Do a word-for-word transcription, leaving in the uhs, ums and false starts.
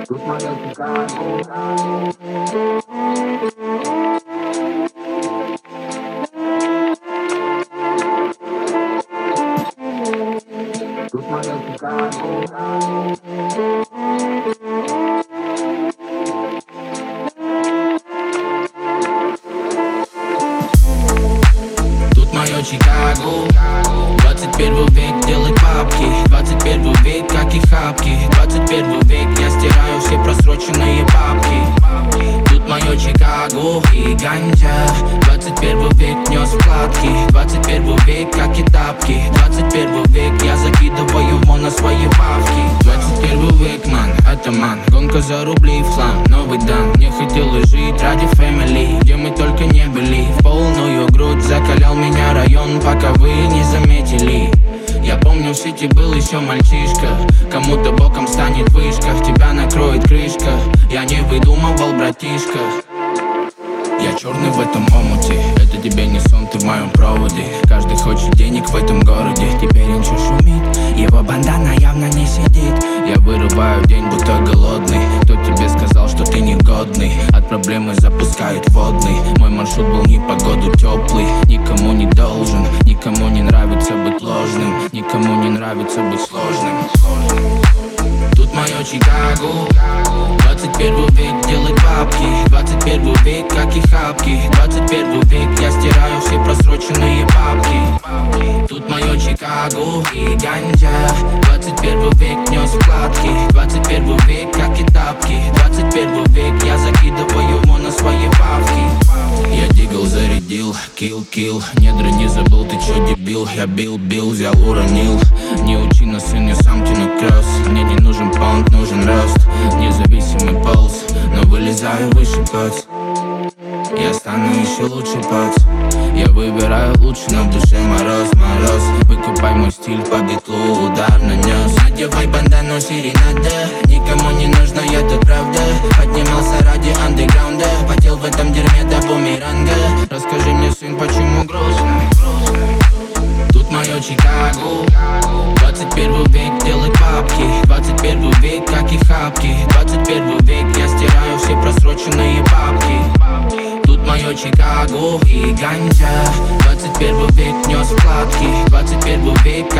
Тут моя Чикаго. Тут моя Чикаго. Тут мое Чикаго. Двадцать первый век, делай папки. Двадцать первый век, как и хапки. Двадцать первый век, я стираю все просроченные папки. Тут мое Чикаго и ганджа. Двадцать первый век нес вкладки. Двадцать первый век, как и тапки. Двадцать первый век, я закидываю в моно свои бабки. Двадцать первый век, ман, это ман. Гонка за рубли и флам, новый дан. Не хотелось жить ради фэмили, где мы только не были. В полную грудь закалял меня район, пока вы не заметили. Я помню, в сети был еще мальчишка. Кому-то боком станет вышка, тебя накроет крышка. Я не выдумывал, братишка. Я черный в этом омуте, это тебе не сон, ты в моем проводе. Каждый хочет денег в этом городе, теперь Инчо шумит, его бандана явно не сидит. Я вырываю день, будто голодный. Кто тебе сказал, что ты негодный? От проблемы запускают водный. Мой маршрут был не погоду теплый. Никому не должен, никому не нравится быть ложным. Никому не нравится быть сложным. Тут мое Чикаго. Двадцать первый век, делай бабки. Двадцать первый век, как и хапки. Двадцать первый век, я стираю все просроченные папки. Тут мое Чикаго и ганджа. Двадцать первый век нес вкладки. Двадцать первый век, как и тапки. Двадцать первый век, я закидываю в моно свои бабки. Я дигл, зарядил, килл, килл. Недра не забыл, ты чё, дебил? Я бил, бил, взял, уронил. Не учи на сын, я сам тяну кросс. Мне не нужен паунд, нужен рост. Независимый полз, но вылезаю выше, пац. Я стану еще лучше, пац. Я выбираю лучше, но в душе мороз, мороз. Выкупай мой стиль по битлу, удар нанес. Надевай бандану, серенада. Никому не нужна я тут, правда. Поднимался ради андеграунда. Потел в этом дерьме до бумеранга. Расскажи мне, сын, почему грустно? Тут мое Чикаго. Двадцать первый век, делай папки. Двадцать первый век, как и хапки. Двадцать первый век, я стираю все просроченные папки. Тут мое Чикаго и ганджа. Двадцать первый век нес вкладки. Двадцать первый век,